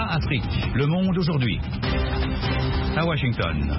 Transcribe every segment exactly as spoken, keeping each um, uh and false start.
Goma, Afrique. Le Monde aujourd'hui. À Washington.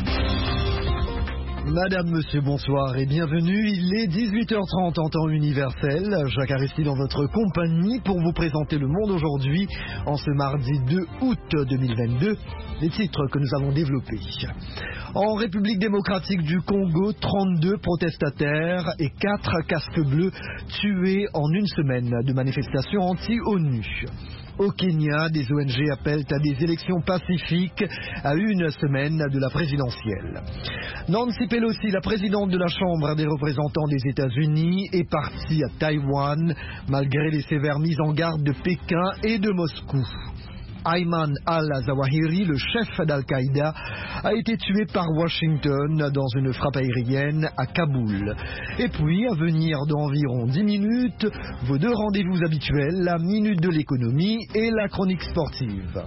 Madame, monsieur, bonsoir et bienvenue. Il est dix-huit heures trente en temps universel. Jacques Aristide dans votre compagnie pour vous présenter Le Monde aujourd'hui en ce mardi deux août deux mille vingt-deux. Les titres que nous avons développés. En République démocratique du Congo, trente-deux protestataires et quatre casques bleus tués en une semaine de manifestations anti-ONU. Au Kenya, des O N G appellent à des élections pacifiques à une semaine de la présidentielle. Nancy Pelosi, la présidente de la Chambre des représentants des États-Unis, est partie à Taïwan malgré les sévères mises en garde de Pékin et de Moscou. Ayman al-Zawahiri, le chef d'Al-Qaïda, a été tué par Washington dans une frappe aérienne à Kaboul. Et puis, à venir d'environ dix minutes, vos deux rendez-vous habituels, la Minute de l'économie et la chronique sportive.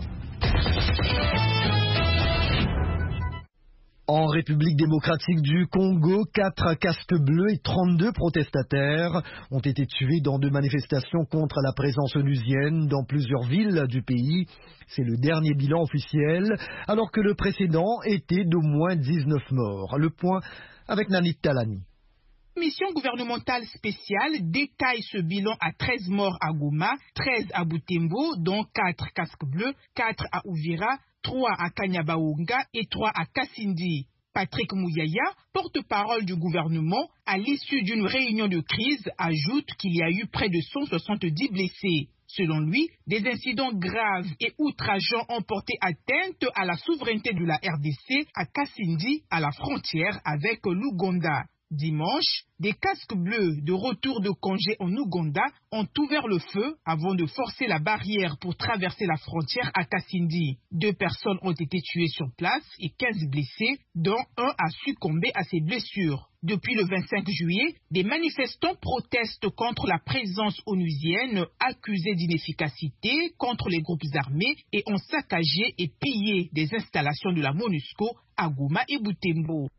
En République démocratique du Congo, quatre casques bleus et trente-deux protestataires ont été tués dans deux manifestations contre la présence onusienne dans plusieurs villes du pays. C'est le dernier bilan officiel, alors que le précédent était d'au moins dix-neuf morts. Le point avec Nanit Talani. Mission gouvernementale spéciale détaille ce bilan à treize morts à Goma, treize à Butembo, dont quatre casques bleus, quatre à Uvira, trois à Kanyabaonga et trois à Kasindi. Patrick Mouyaya, porte-parole du gouvernement, à l'issue d'une réunion de crise, ajoute qu'il y a eu près de cent soixante-dix blessés. Selon lui, des incidents graves et outrageants ont porté atteinte à la souveraineté de la R D C à Kasindi, à la frontière avec l'Ouganda. Dimanche, des casques bleus de retour de congé en Ouganda ont ouvert le feu avant de forcer la barrière pour traverser la frontière à Kasindi. Deux personnes ont été tuées sur place et quinze blessés, dont un a succombé à ses blessures. Depuis le vingt-cinq juillet, des manifestants protestent contre la présence onusienne accusée d'inefficacité contre les groupes armés et ont saccagé et pillé des installations de la MONUSCO à Goma et Butembo.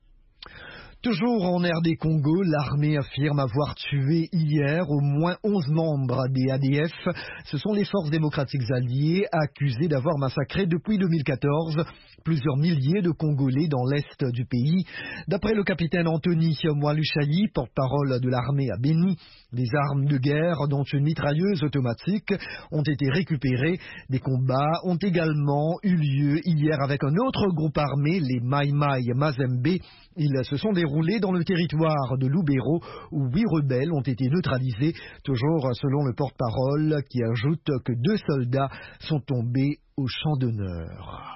Toujours en R D Congo, l'armée affirme avoir tué hier au moins onze membres des A D F. Ce sont les forces démocratiques alliées accusées d'avoir massacré depuis deux mille quatorze plusieurs milliers de Congolais dans l'est du pays. D'après le capitaine Anthony Mwaluchayi, porte-parole de l'armée à Beni, des armes de guerre, dont une mitrailleuse automatique, ont été récupérées. Des combats ont également eu lieu hier avec un autre groupe armé, les Mai Mai Mazembe. Ils se sont déroulés dans le territoire de Lubero où huit rebelles ont été neutralisés, toujours selon le porte-parole qui ajoute que deux soldats sont tombés au champ d'honneur.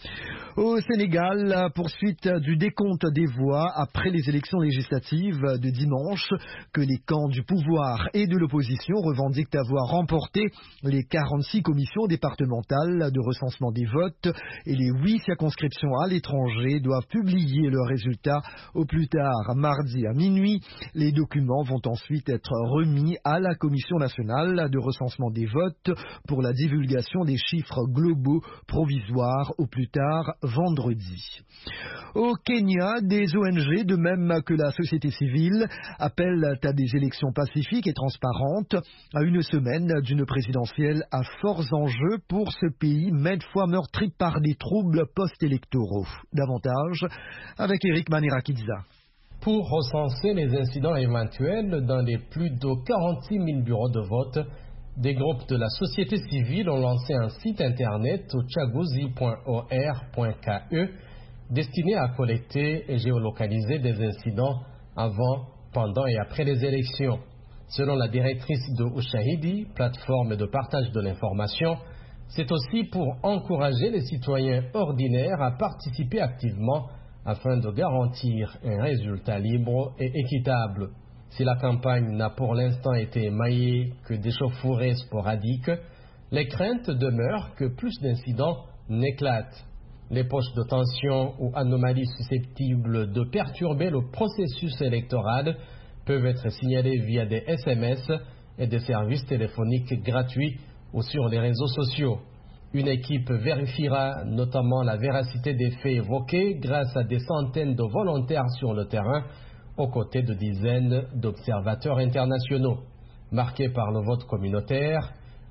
Au Sénégal, la poursuite du décompte des voix après les élections législatives de dimanche, que les camps du pouvoir et de l'opposition revendiquent avoir remporté les quarante-six commissions départementales de recensement des votes et les huit circonscriptions à l'étranger doivent publier leurs résultats au plus tard mardi à minuit. Les documents vont ensuite être remis à la Commission nationale de recensement des votes pour la divulgation des chiffres globaux provisoires au plus tard vendredi. Au Kenya, des O N G, de même que la société civile, appellent à des élections pacifiques et transparentes à une semaine d'une présidentielle à forts enjeux pour ce pays maintes fois meurtri par des troubles post-électoraux. Davantage avec Eric Manirakidza. Pour recenser les incidents éventuels dans les plus de quarante-six mille bureaux de vote, des groupes de la société civile ont lancé un site internet au chaguzi point o r point k e destiné à collecter et géolocaliser des incidents avant, pendant et après les élections. Selon la directrice de Ushahidi, plateforme de partage de l'information, c'est aussi pour encourager les citoyens ordinaires à participer activement afin de garantir un résultat libre et équitable. Si la campagne n'a pour l'instant été émaillée que d'échauffourées sporadiques, les craintes demeurent que plus d'incidents n'éclatent. Les poches de tension ou anomalies susceptibles de perturber le processus électoral peuvent être signalées via des S M S et des services téléphoniques gratuits ou sur les réseaux sociaux. Une équipe vérifiera notamment la véracité des faits évoqués grâce à des centaines de volontaires sur le terrain aux côtés de dizaines d'observateurs internationaux. Marqué par le vote communautaire,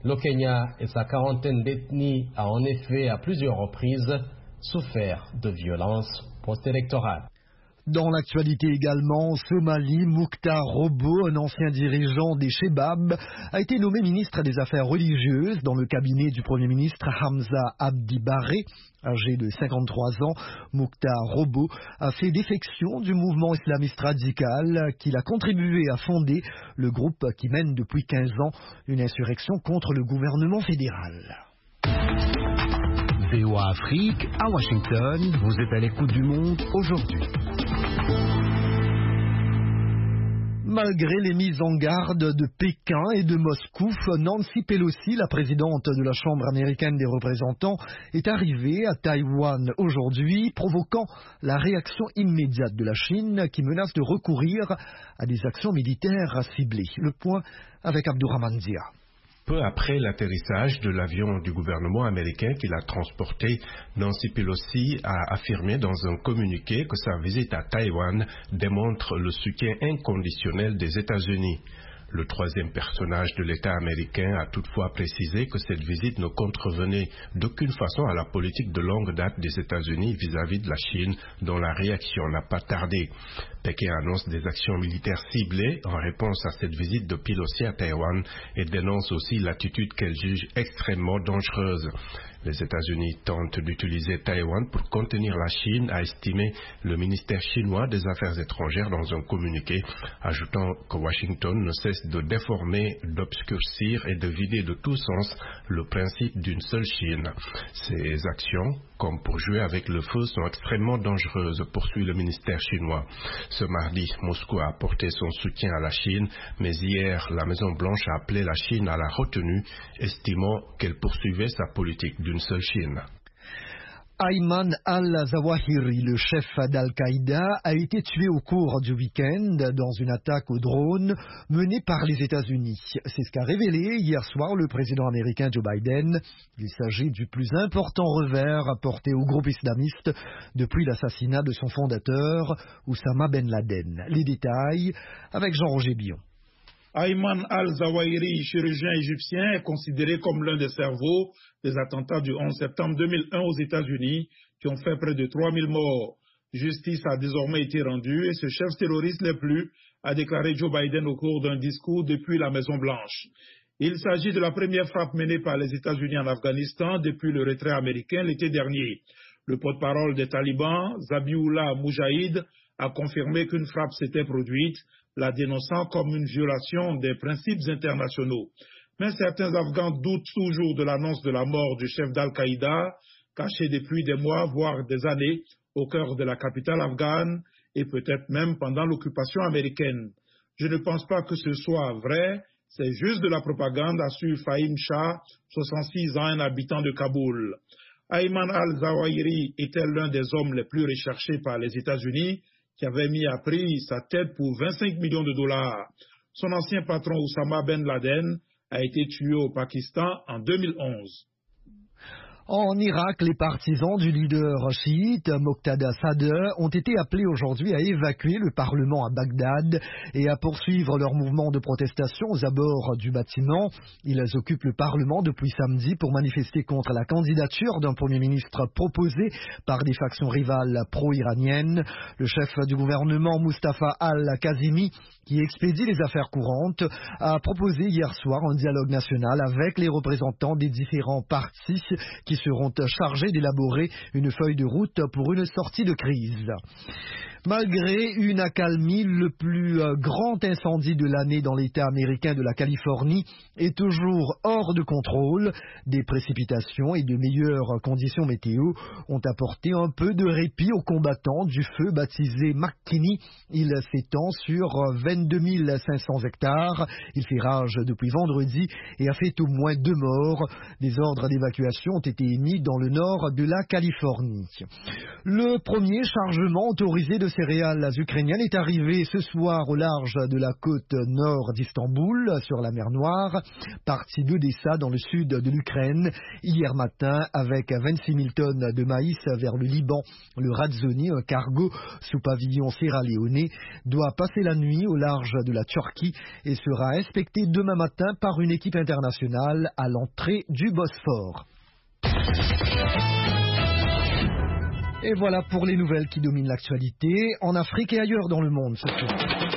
Le Kenya et sa quarantaine d'ethnies a en effet à plusieurs reprises souffert de violences post-électorales. Dans l'actualité également, Somalie, Mokhtar Robo, un ancien dirigeant des Chebab, a été nommé ministre des Affaires religieuses dans le cabinet du Premier ministre Hamza Abdi Barre. Âgé de cinquante-trois ans, Mokhtar Robo a fait défection du mouvement islamiste radical qu'il a contribué à fonder, le groupe qui mène depuis quinze ans une insurrection contre le gouvernement fédéral. V O A Afrique, à Washington, vous êtes à l'écoute du monde aujourd'hui. Malgré les mises en garde de Pékin et de Moscou, Nancy Pelosi, la présidente de la Chambre américaine des représentants, est arrivée à Taïwan aujourd'hui, provoquant la réaction immédiate de la Chine qui menace de recourir à des actions militaires ciblées. Le point avec Abdourahmane Dia. Peu après l'atterrissage de l'avion du gouvernement américain qui l'a transporté, Nancy Pelosi a affirmé dans un communiqué que sa visite à Taïwan démontre le soutien inconditionnel des États-Unis. Le troisième personnage de l'État américain a toutefois précisé que cette visite ne contrevenait d'aucune façon à la politique de longue date des États-Unis vis-à-vis de la Chine, dont la réaction n'a pas tardé. Pékin annonce des actions militaires ciblées en réponse à cette visite de Pelosi à Taïwan et dénonce aussi l'attitude qu'elle juge extrêmement dangereuse. Les États-Unis tentent d'utiliser Taïwan pour contenir la Chine, a estimé le ministère chinois des Affaires étrangères dans un communiqué, ajoutant que Washington ne cesse de déformer, d'obscurcir et de vider de tout sens le principe d'une seule Chine. Ces actions, comme pour jouer avec le feu, sont extrêmement dangereuses, poursuit le ministère chinois. Ce mardi, Moscou a apporté son soutien à la Chine, mais hier, la Maison-Blanche a appelé la Chine à la retenue, estimant qu'elle poursuivait sa politique d'une seule Chine. Ayman al-Zawahiri, le chef d'Al-Qaïda, a été tué au cours du week-end dans une attaque au drone menée par les États-Unis. C'est ce qu'a révélé hier soir le président américain Joe Biden. Il s'agit du plus important revers apporté au groupe islamiste depuis l'assassinat de son fondateur, Oussama Ben Laden. Les détails avec Jean-Roger Bion. Ayman al-Zawahiri, chirurgien égyptien, est considéré comme l'un des cerveaux des attentats du onze septembre deux mille un aux États-Unis qui ont fait près de trois mille morts. Justice a désormais été rendue et ce chef terroriste l'est plus, a déclaré Joe Biden au cours d'un discours depuis la Maison-Blanche. Il s'agit de la première frappe menée par les États-Unis en Afghanistan depuis le retrait américain l'été dernier. Le porte-parole des talibans, Zabiullah Mujahid, a confirmé qu'une frappe s'était produite, la dénonçant comme une violation des principes internationaux. Mais certains Afghans doutent toujours de l'annonce de la mort du chef d'Al-Qaïda, caché depuis des mois, voire des années, au cœur de la capitale afghane, et peut-être même pendant l'occupation américaine. Je ne pense pas que ce soit vrai, c'est juste de la propagande, assure Fahim Shah, soixante-six ans, un habitant de Kaboul. Ayman al-Zawahiri était l'un des hommes les plus recherchés par les États-Unis, qui avait mis à prix sa tête pour vingt-cinq millions de dollars. Son ancien patron Oussama Ben Laden a été tué au Pakistan en deux mille onze. En Irak, les partisans du leader chiite Moqtada Sadr ont été appelés aujourd'hui à évacuer le Parlement à Bagdad et à poursuivre leur mouvement de protestation aux abords du bâtiment. Ils occupent le Parlement depuis samedi pour manifester contre la candidature d'un Premier ministre proposé par des factions rivales pro-iraniennes. Le chef du gouvernement, Mustafa al-Kazimi, qui expédie les affaires courantes, a proposé hier soir un dialogue national avec les représentants des différents partis qui seront chargés d'élaborer une feuille de route pour une sortie de crise. Malgré une accalmie, le plus grand incendie de l'année dans l'État américain de la Californie est toujours hors de contrôle. Des précipitations et de meilleures conditions météo ont apporté un peu de répit aux combattants du feu baptisé McKinney. Il s'étend sur vingt-deux mille cinq cents hectares. Il fait rage depuis vendredi et a fait au moins deux morts. Des ordres d'évacuation ont été émis dans le nord de la Californie. Le premier chargement autorisé de céréales ukrainienne est arrivé ce soir au large de la côte nord d'Istanbul, sur la mer Noire, partie d'Odessa dans le sud de l'Ukraine, hier matin avec vingt-six mille tonnes de maïs vers le Liban. Le Razoni, un cargo sous pavillon Sierra Leone, doit passer la nuit au large de la Turquie et sera inspecté demain matin par une équipe internationale à l'entrée du Bosphore. Et voilà pour les nouvelles qui dominent l'actualité en Afrique et ailleurs dans le monde ce soir.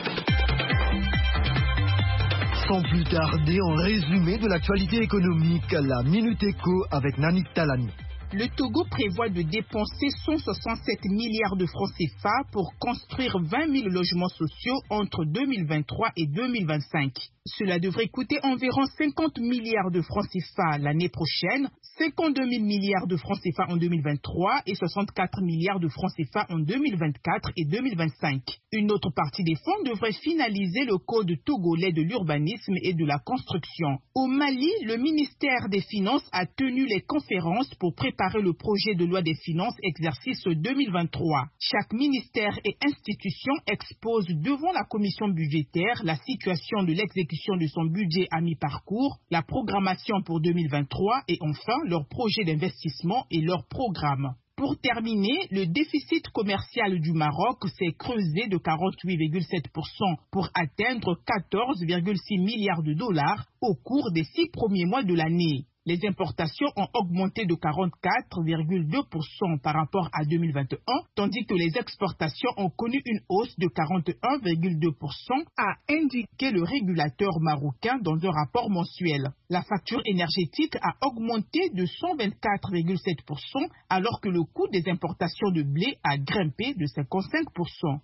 Sans plus tarder, en résumé de l'actualité économique, la Minute Éco avec Nanik Talani. Le Togo prévoit de dépenser cent soixante-sept milliards de francs C F A pour construire vingt mille logements sociaux entre deux mille vingt-trois et deux mille vingt-cinq. Cela devrait coûter environ cinquante milliards de francs C F A l'année prochaine, cinquante-deux mille milliards de francs C F A en deux mille vingt-trois et soixante-quatre milliards de francs C F A en deux mille vingt-quatre et deux mille vingt-cinq. Une autre partie des fonds devrait finaliser le code togolais de l'urbanisme et de la construction. Au Mali, le ministère des Finances a tenu les conférences pour préparer le projet de loi des finances exercice deux mille vingt-trois. Chaque ministère et institution expose devant la commission budgétaire la situation de l'exécution de son budget à mi-parcours, la programmation pour deux mille vingt-trois et enfin leur projet d'investissement et leur programme. Pour terminer, le déficit commercial du Maroc s'est creusé de quarante-huit virgule sept pour cent pour atteindre quatorze virgule six milliards de dollars au cours des six premiers mois de l'année. Les importations ont augmenté de quarante-quatre virgule deux pour cent par rapport à deux mille vingt et un, tandis que les exportations ont connu une hausse de quarante et un virgule deux pour cent, a indiqué le régulateur marocain dans un rapport mensuel. La facture énergétique a augmenté de cent vingt-quatre virgule sept pour cent, alors que le coût des importations de blé a grimpé de cinquante-cinq pour cent.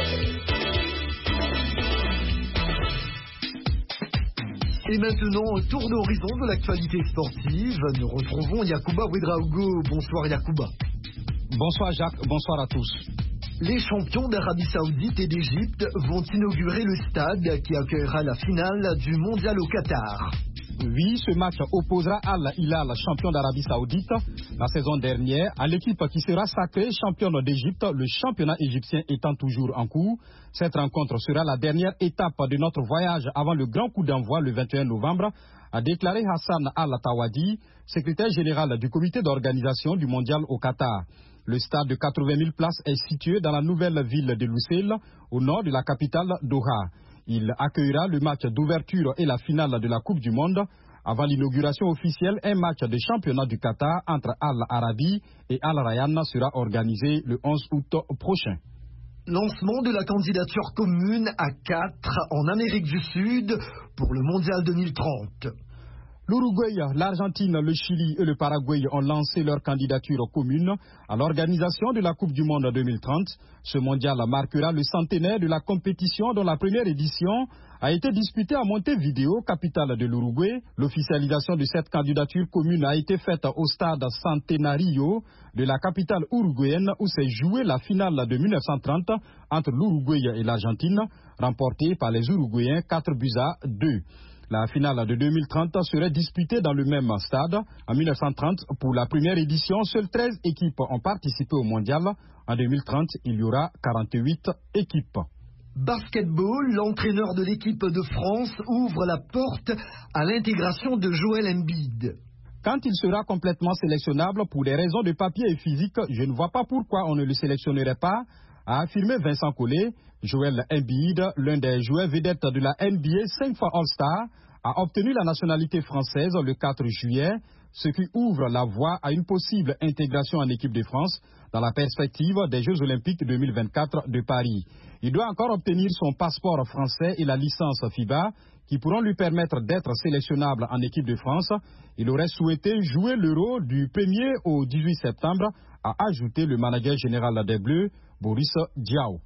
Et maintenant, tour d'horizon de l'actualité sportive. Nous retrouvons Yacouba Ouedraogo. Bonsoir Yacouba. Bonsoir Jacques, bonsoir à tous. Les champions d'Arabie Saoudite et d'Égypte vont inaugurer le stade qui accueillera la finale du mondial au Qatar. Oui, ce match opposera Al Hilal, champion d'Arabie Saoudite, la saison dernière, à l'équipe qui sera sacrée championne d'Égypte, le championnat égyptien étant toujours en cours. Cette rencontre sera la dernière étape de notre voyage avant le grand coup d'envoi le vingt et un novembre, a déclaré Hassan Al-Tawadi, secrétaire général du comité d'organisation du mondial au Qatar. Le stade de quatre-vingt mille places est situé dans la nouvelle ville de Lusail, au nord de la capitale Doha. Il accueillera le match d'ouverture et la finale de la Coupe du Monde. Avant l'inauguration officielle, un match de championnat du Qatar entre Al Arabi et Al Rayyan sera organisé le onze août prochain. Lancement de la candidature commune à quatre en Amérique du Sud pour le mondial deux mille trente. L'Uruguay, l'Argentine, le Chili et le Paraguay ont lancé leur candidature commune à l'organisation de la Coupe du Monde deux mille trente. Ce mondial marquera le centenaire de la compétition dont la première édition a été disputée à Montevideo, capitale de l'Uruguay. L'officialisation de cette candidature commune a été faite au stade Centenario de la capitale uruguayenne où s'est jouée la finale de mille neuf cent trente entre l'Uruguay et l'Argentine, remportée par les Uruguayens quatre buts à deux. La finale de deux mille trente serait disputée dans le même stade. En mille neuf cent trente, pour la première édition, seules treize équipes ont participé au mondial. En deux mille trente, il y aura quarante-huit équipes. Basketball, l'entraîneur de l'équipe de France ouvre la porte à l'intégration de Joel Embiid. Quand il sera complètement sélectionnable pour des raisons de papier et physique, je ne vois pas pourquoi on ne le sélectionnerait pas, a affirmé Vincent Collet. Joel Embiid, l'un des joueurs vedettes de la N B A, cinq fois All-Star, a obtenu la nationalité française le quatre juillet, ce qui ouvre la voie à une possible intégration en équipe de France dans la perspective des Jeux Olympiques deux mille vingt-quatre de Paris. Il doit encore obtenir son passeport français et la licence FIBA qui pourront lui permettre d'être sélectionnable en équipe de France. Il aurait souhaité jouer l'Euro du premier au dix-huit septembre, a ajouté le manager général des Bleus, Boris Diaw.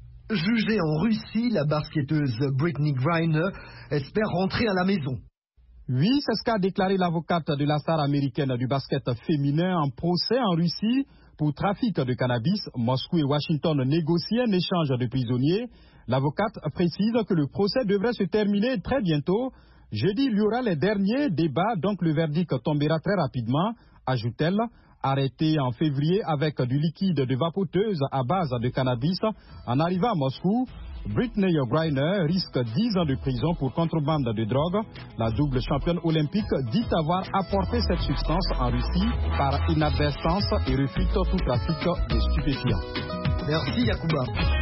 Jugée en Russie, la basketteuse Brittney Griner espère rentrer à la maison. Oui, c'est ce qu'a déclaré l'avocate de la star américaine du basket féminin en procès en Russie pour trafic de cannabis. Moscou et Washington négocient un échange de prisonniers. L'avocate précise que le procès devrait se terminer très bientôt. Jeudi, il y aura les derniers débats, donc le verdict tombera très rapidement, ajoute-t-elle, arrêté en février avec du liquide de vapoteuse à base de cannabis, en arrivant à Moscou, Brittney Griner risque dix ans de prison pour contrebande de drogue. La double championne olympique dit avoir apporté cette substance en Russie par inadvertance et refute tout trafic de stupéfiants. Merci Yacouba.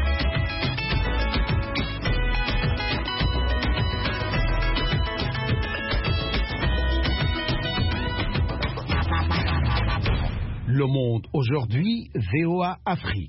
Le Monde aujourd'hui, V O A Afrique.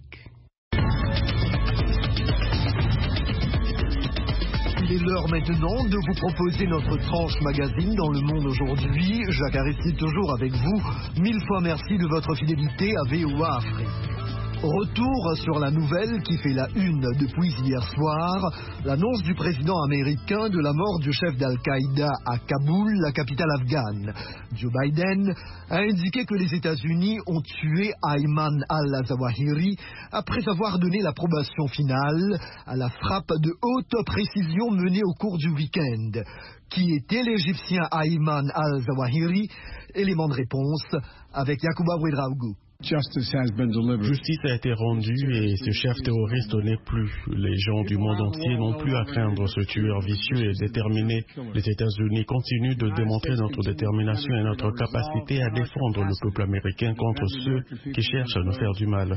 Il est l'heure maintenant de vous proposer notre tranche magazine dans Le Monde aujourd'hui. Jacques Aristide toujours avec vous. Mille fois merci de votre fidélité à V O A Afrique. Retour sur la nouvelle qui fait la une depuis hier soir, l'annonce du président américain de la mort du chef d'Al-Qaïda à Kaboul, la capitale afghane. Joe Biden a indiqué que les États-Unis ont tué Ayman al-Zawahiri après avoir donné l'approbation finale à la frappe de haute précision menée au cours du week-end. Qui était l'Égyptien Ayman al-Zawahiri? Élément de réponse avec Yacouba Ouedraogo. Justice a été rendue et ce chef terroriste n'est plus. Les gens du monde entier n'ont plus à craindre ce tueur vicieux et déterminé. Les États-Unis continuent de démontrer notre détermination et notre capacité à défendre le peuple américain contre ceux qui cherchent à nous faire du mal.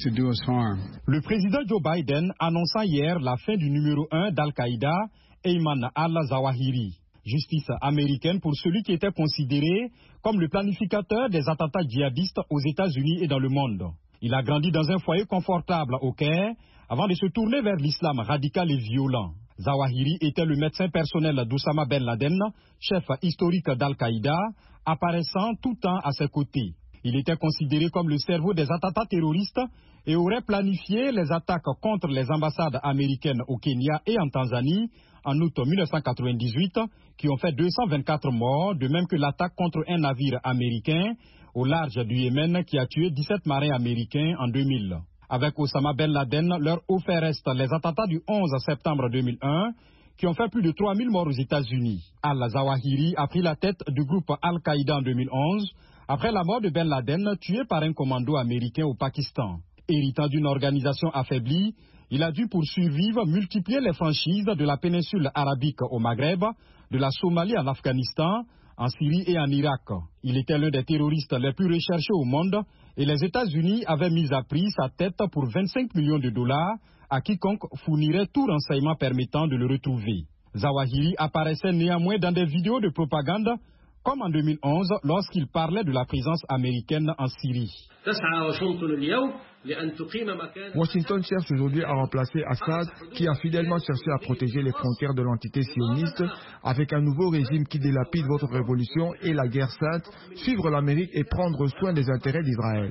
Le président Joe Biden annonça hier la fin du numéro un d'Al-Qaïda, Ayman al-Zawahiri. Justice américaine pour celui qui était considéré comme le planificateur des attentats djihadistes aux États-Unis et dans le monde. Il a grandi dans un foyer confortable au Caire avant de se tourner vers l'islam radical et violent. Zawahiri était le médecin personnel d'Oussama Ben Laden, chef historique d'Al-Qaïda, apparaissant tout le temps à ses côtés. Il était considéré comme le cerveau des attentats terroristes et aurait planifié les attaques contre les ambassades américaines au Kenya et en Tanzanie en août mille neuf cent quatre-vingt-dix-huit, qui ont fait deux cent vingt-quatre morts, de même que l'attaque contre un navire américain au large du Yémen qui a tué dix-sept marins américains en deux mille. Avec Oussama Ben Laden, leur au fait reste les attentats du onze septembre deux mille un, qui ont fait plus de trois mille morts aux États-Unis. Al-Zawahiri a pris la tête du groupe Al-Qaïda en deux mille onze, après la mort de Ben Laden, tué par un commando américain au Pakistan. Héritant d'une organisation affaiblie, il a dû pour survivre multiplier les franchises de la péninsule arabique au Maghreb, de la Somalie à l'Afghanistan, en Syrie et en Irak. Il était l'un des terroristes les plus recherchés au monde et les États-Unis avaient mis à prix sa tête pour vingt-cinq millions de dollars à quiconque fournirait tout renseignement permettant de le retrouver. Zawahiri apparaissait néanmoins dans des vidéos de propagande comme en deux mille onze lorsqu'il parlait de la présence américaine en Syrie. Washington cherche aujourd'hui à remplacer Assad, qui a fidèlement cherché à protéger les frontières de l'entité sioniste, avec un nouveau régime qui dilapide votre révolution et la guerre sainte, suivre l'Amérique et prendre soin des intérêts d'Israël.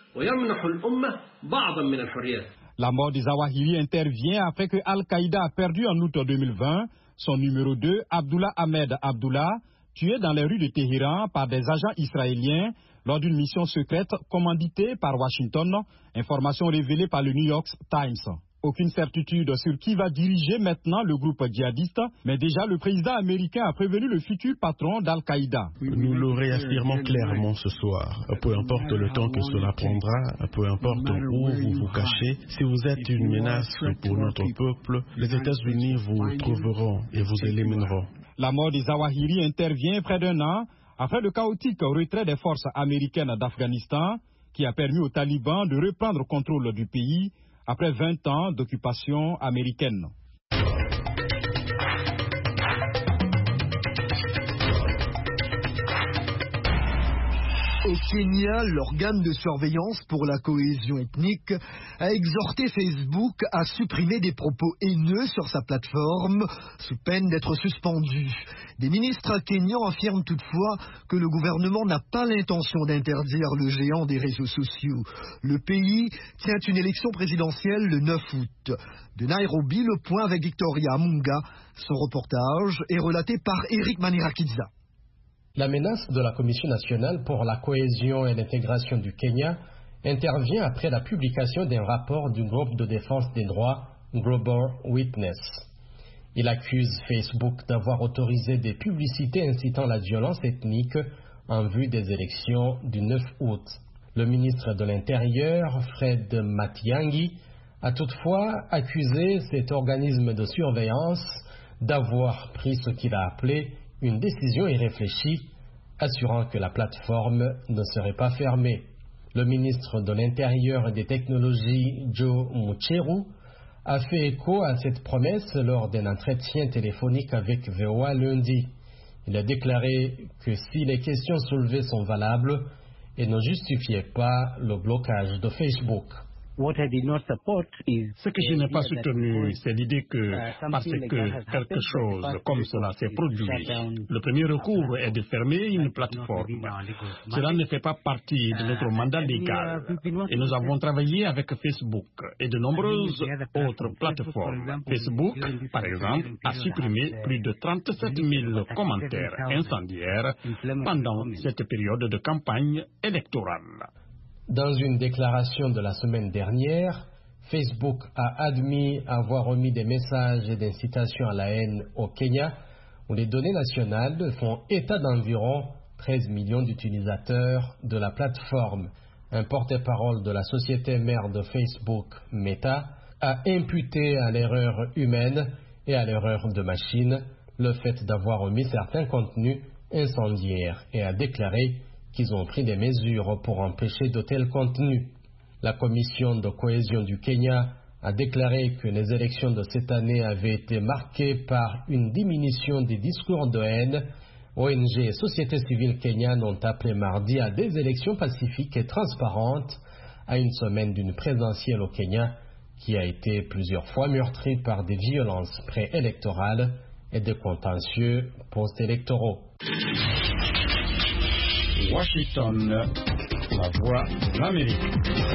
La mort de Zawahiri intervient après que Al-Qaïda a perdu en août deux mille vingt son numéro deux, Abdullah Ahmed Abdullah, tué dans les rues de Téhéran par des agents israéliens lors d'une mission secrète commanditée par Washington, information révélée par le New York Times. Aucune certitude sur qui va diriger maintenant le groupe djihadiste, mais déjà le président américain a prévenu le futur patron d'Al-Qaïda. Nous le réaffirmons clairement ce soir. Peu importe le temps que cela prendra, peu importe où vous vous cachez, si vous êtes une menace pour notre peuple, les États-Unis vous trouveront et vous élimineront. La mort de Zawahiri intervient près d'un an après le chaotique retrait des forces américaines d'Afghanistan qui a permis aux talibans de reprendre le contrôle du pays après vingt ans d'occupation américaine. Au Kenya, l'organe de surveillance pour la cohésion ethnique a exhorté Facebook à supprimer des propos haineux sur sa plateforme sous peine d'être suspendu. Des ministres kenyans affirment toutefois que le gouvernement n'a pas l'intention d'interdire le géant des réseaux sociaux. Le pays tient une élection présidentielle le neuf août. De Nairobi, le point avec Victoria Amunga. Son reportage est relaté par Eric Manirakiza. La menace de la Commission nationale pour la cohésion et l'intégration du Kenya intervient après la publication d'un rapport du groupe de défense des droits Global Witness. Il accuse Facebook d'avoir autorisé des publicités incitant la violence ethnique en vue des élections du neuf août. Le ministre de l'Intérieur, Fred Matiang'i, a toutefois accusé cet organisme de surveillance d'avoir pris ce qu'il a appelé une décision irréfléchie, assurant que la plateforme ne serait pas fermée. Le ministre de l'Intérieur et des Technologies, Joe Mucheru, a fait écho à cette promesse lors d'un entretien téléphonique avec V O A lundi. Il a déclaré que si les questions soulevées sont valables, elles ne justifiaient pas le blocage de Facebook. Ce que je n'ai pas soutenu, c'est l'idée que parce que quelque chose comme cela s'est produit, le premier recours est de fermer une plateforme. Cela ne fait pas partie de notre mandat légal. Et nous avons travaillé avec Facebook et de nombreuses autres plateformes. Facebook, par exemple, a supprimé plus de trente-sept mille commentaires incendiaires pendant cette période de campagne électorale. Dans une déclaration de la semaine dernière, Facebook a admis avoir remis des messages d'incitation à la haine au Kenya, où les données nationales font état d'environ treize millions d'utilisateurs de la plateforme. Un porte-parole de la société mère de Facebook, Meta, a imputé à l'erreur humaine et à l'erreur de machine le fait d'avoir remis certains contenus incendiaires et a déclaré qu'ils ont pris des mesures pour empêcher de tels contenus. La commission de cohésion du Kenya a déclaré que les élections de cette année avaient été marquées par une diminution des discours de haine. O N G et société civile kenyanes ont appelé mardi à des élections pacifiques et transparentes à une semaine d'une présidentielle au Kenya qui a été plusieurs fois meurtrie par des violences préélectorales et des contentieux post-électoraux. Washington, la voix de l'Amérique.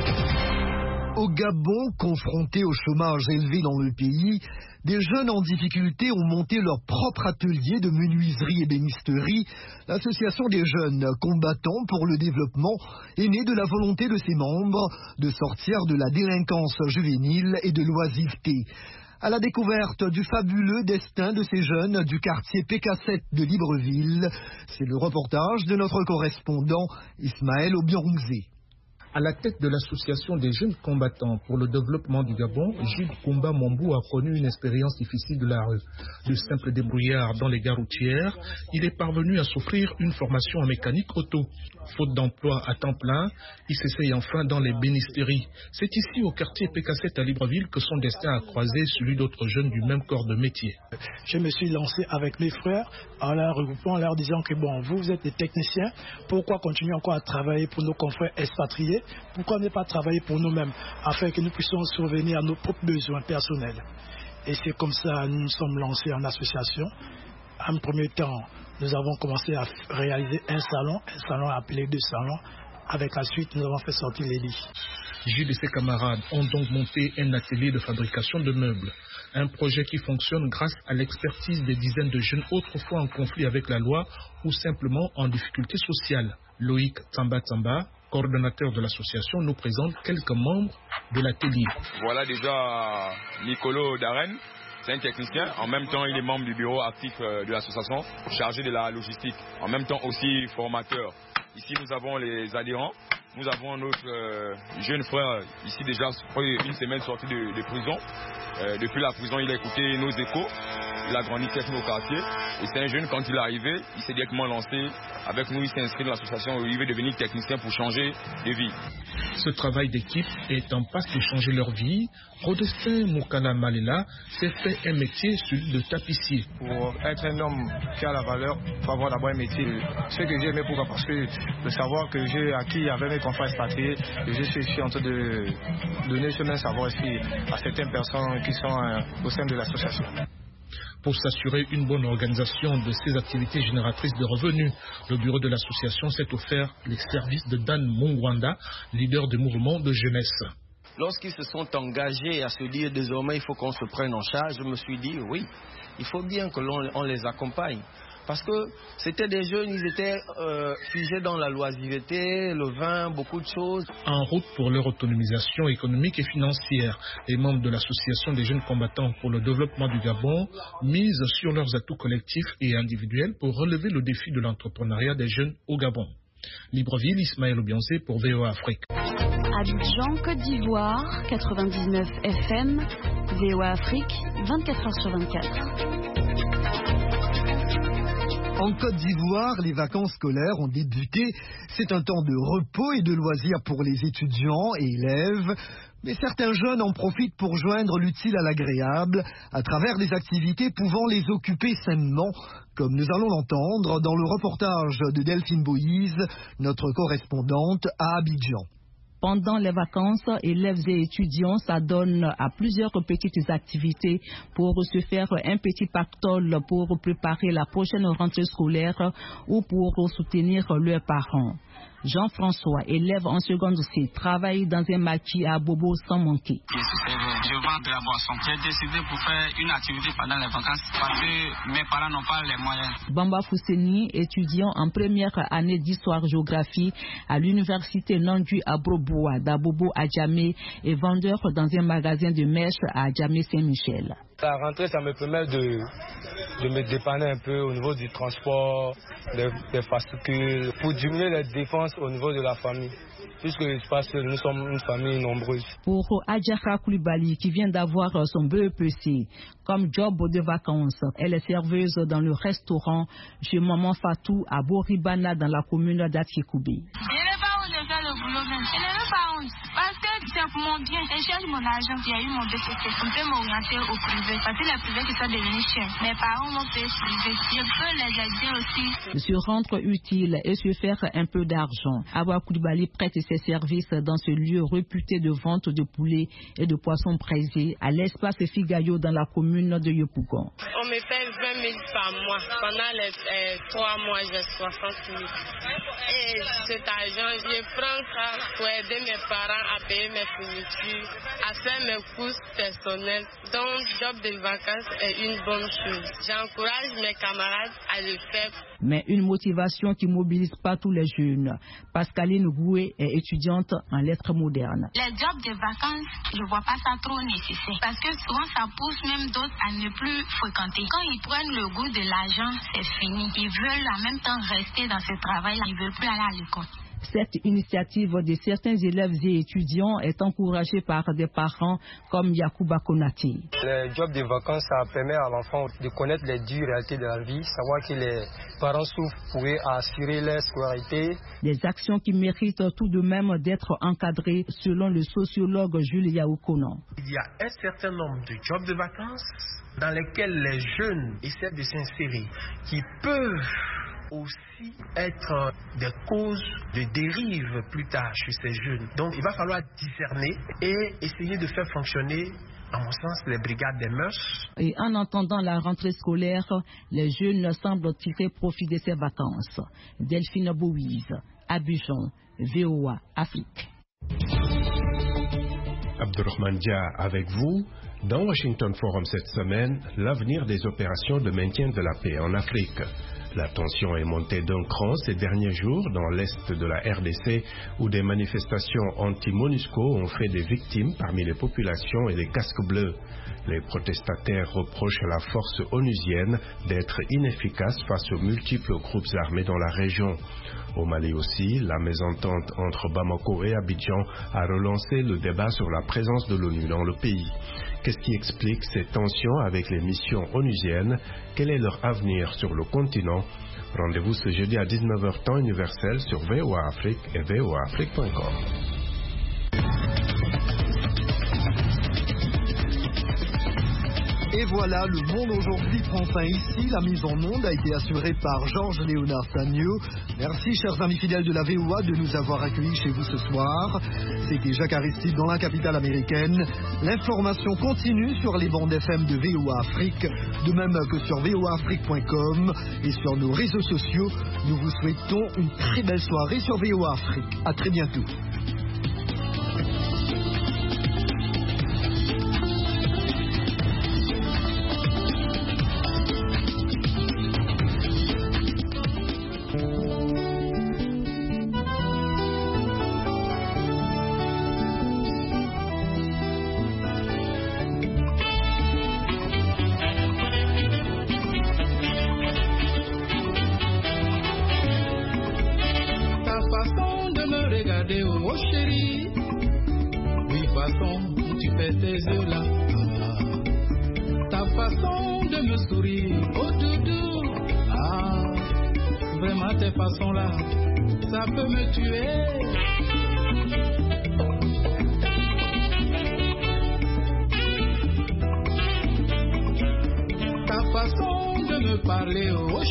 Au Gabon, confrontés au chômage élevé dans le pays, des jeunes en difficulté ont monté leur propre atelier de menuiserie et bénisterie. L'association des jeunes combattants pour le développement est née de la volonté de ses membres de sortir de la délinquance juvénile et de l'oisiveté. À la découverte du fabuleux destin de ces jeunes du quartier P K sept de Libreville, c'est le reportage de notre correspondant Ismaël Obiorungzé. À la tête de l'association des jeunes combattants pour le développement du Gabon, Jules Koumba Mambou a connu une expérience difficile de la rue. De simple débrouillard dans les gares routières, il est parvenu à s'offrir une formation en mécanique auto. Faute d'emploi à temps plein, il s'essaye enfin dans les bénisteries. C'est ici, au quartier P K sept à Libreville, que son destin a croisé celui d'autres jeunes du même corps de métier. Je me suis lancé avec mes frères en leur regroupant, en leur disant que bon, vous, vous êtes des techniciens, pourquoi continuer encore à travailler pour nos confrères expatriés? Pourquoi ne pas travailler pour nous-mêmes afin que nous puissions survenir à nos propres besoins personnels? Et c'est comme ça que nous nous sommes lancés en association. En premier temps, nous avons commencé à réaliser un salon, un salon appelé deux salons. Avec la suite, nous avons fait sortir les lits. Jules et ses camarades ont donc monté un atelier de fabrication de meubles. Un projet qui fonctionne grâce à l'expertise des dizaines de jeunes autrefois en conflit avec la loi ou simplement en difficulté sociale. Loïc Tamba Tamba, coordonnateur de l'association, nous présente quelques membres de l'atelier. Voilà déjà Nicolo Darren, c'est un technicien. En même temps, il est membre du bureau actif de l'association, chargé de la logistique. En même temps aussi formateur. Ici, nous avons les adhérents. Nous avons notre euh, jeune frère, ici déjà une semaine sorti de, de prison. Euh, depuis la prison, il a écouté nos échos. Il a grandi technique au quartier. Et c'est un jeune, quand il est arrivé, il s'est directement lancé. Avec nous, il s'est inscrit dans l'association. Il veut devenir technicien pour changer de vie. Ce travail d'équipe est en passe de changer leur vie. Rodestin Moukana Malela s'est fait un métier, celui de tapissier. Pour être un homme qui a la valeur, il faut avoir d'abord un métier. Ce que j'ai aimé, pourquoi? Parce que le savoir que j'ai acquis avec mes confrères expatriés, je suis, je suis en train de donner ce même savoir aussi à certaines personnes qui sont euh, au sein de l'association. Pour s'assurer une bonne organisation de ces activités génératrices de revenus, le bureau de l'association s'est offert les services de Dan Mungwanda, leader du mouvement de jeunesse. Lorsqu'ils se sont engagés à se dire désormais il faut qu'on se prenne en charge, je me suis dit oui, il faut bien que l'on on les accompagne. Parce que c'était des jeunes, ils étaient euh, figés dans la loisiveté, le vin, beaucoup de choses. En route pour leur autonomisation économique et financière, les membres de l'association des jeunes combattants pour le développement du Gabon misent sur leurs atouts collectifs et individuels pour relever le défi de l'entrepreneuriat des jeunes au Gabon. Libreville, Ismaël Obiancé pour V O A Afrique. Abidjan, Côte d'Ivoire, quatre-vingt-dix-neuf F M, V O A Afrique, vingt-quatre heures sur vingt-quatre. En Côte d'Ivoire, les vacances scolaires ont débuté. C'est un temps de repos et de loisirs pour les étudiants et élèves. Mais certains jeunes en profitent pour joindre l'utile à l'agréable à travers des activités pouvant les occuper sainement, comme nous allons l'entendre dans le reportage de Delphine Boïse, notre correspondante à Abidjan. Pendant les vacances, élèves et étudiants s'adonnent à plusieurs petites activités pour se faire un petit pactole pour préparer la prochaine rentrée scolaire ou pour soutenir leurs parents. Jean-François, élève en seconde C, travaille dans un maquis à Bobo sans manquer. Je vends de la boisson. J'ai décidé pour faire une activité pendant les vacances parce que mes parents n'ont pas les moyens. Bamba Fousseni, étudiant en première année d'histoire-géographie à l'université Nandu à Broboa, d'Abobo à Djamé et vendeur dans un magasin de mèches à Djamé-Saint-Michel. La rentrée, ça me permet de, de me dépanner un peu au niveau du transport, des, des fascicules, pour diminuer les dépenses au niveau de la famille, puisque je pense que nous sommes une famille nombreuse. Pour Adjara Koulibaly, qui vient d'avoir son B E P C, comme job de vacances, elle est serveuse dans le restaurant chez Maman Fatou à Boribana dans la commune d'Atikoubé. Je fais le boulot même. Je n'ai même pas honte. Parce que c'est pour mon bien. Je cherche mon argent. Il y a eu mon B P C. On peut m'orienter au privé. Parce que les privés qui sont devenus chers. Mes parents m'ont fait privé. Je peux les aider aussi. Se rendre utile et se faire un peu d'argent. Awa Koulibaly prête ses services dans ce lieu réputé de vente de poulets et de poissons braisés à l'espace Figayo dans la commune de Yopougon. On me paye vingt mille par mois. Pendant les euh, trois mois, j'ai soixante mille. Et cet argent, je prends ça pour aider mes parents à payer mes fournitures, à faire mes courses personnelles. Donc, job de vacances est une bonne chose. J'encourage mes camarades à le faire. Mais une motivation qui ne mobilise pas tous les jeunes. Pascaline Goué est étudiante en lettres modernes. Les jobs de vacances, je ne vois pas ça trop nécessaire. Parce que souvent, ça pousse même d'autres à ne plus fréquenter. Quand ils prennent le goût de l'argent, c'est fini. Ils veulent en même temps rester dans ce travail-là. Ils ne veulent plus aller à l'école. Cette initiative de certains élèves et étudiants est encouragée par des parents comme Yacouba Konati. Le job de vacances, ça permet à l'enfant de connaître les dures réalités de la vie, savoir que les parents souffrent pour assurer leur scolarité. Des actions qui méritent tout de même d'être encadrées selon le sociologue Jules Yaoukonan. Il y a un certain nombre de jobs de vacances dans lesquels les jeunes essaient de s'insérer, qui peuvent aussi être des causes de dérive plus tard chez ces jeunes. Donc il va falloir discerner et essayer de faire fonctionner, à mon sens, les brigades des mœurs. Et en entendant la rentrée scolaire, les jeunes semblent tirer profit de ces vacances. Delphine Boïse, Abidjan, V O A Afrique. Abdurrahman Dia avec vous. Dans Washington Forum cette semaine, l'avenir des opérations de maintien de la paix en Afrique. La tension est montée d'un cran ces derniers jours dans l'est de la R D C où des manifestations anti-MONUSCO ont fait des victimes parmi les populations et les casques bleus. Les protestataires reprochent à la force onusienne d'être inefficace face aux multiples groupes armés dans la région. Au Mali aussi, la mésentente entre Bamako et Abidjan a relancé le débat sur la présence de l'ONU dans le pays. Qu'est-ce qui explique ces tensions avec les missions onusiennes? Quel est leur avenir sur le continent? Rendez-vous ce jeudi à dix-neuf heures temps universel sur V O A Afrique et V O A Afrique point com. Et voilà, le monde aujourd'hui prend fin ici. La mise en onde a été assurée par Georges Léonard Sagno. Merci, chers amis fidèles de la V O A, de nous avoir accueillis chez vous ce soir. C'était Jacques Aristide dans la capitale américaine. L'information continue sur les bandes F M de V O A Afrique, de même que sur V O A Afrique point com et sur nos réseaux sociaux. Nous vous souhaitons une très belle soirée sur V O A Afrique. À très bientôt. regarder, oh chérie. Oui, façon, tu fais tes yeux là. Ah. Ta façon de me sourire, oh doudou. Ah, vraiment tes façons là, ça peut me tuer. Ta façon de me parler, oh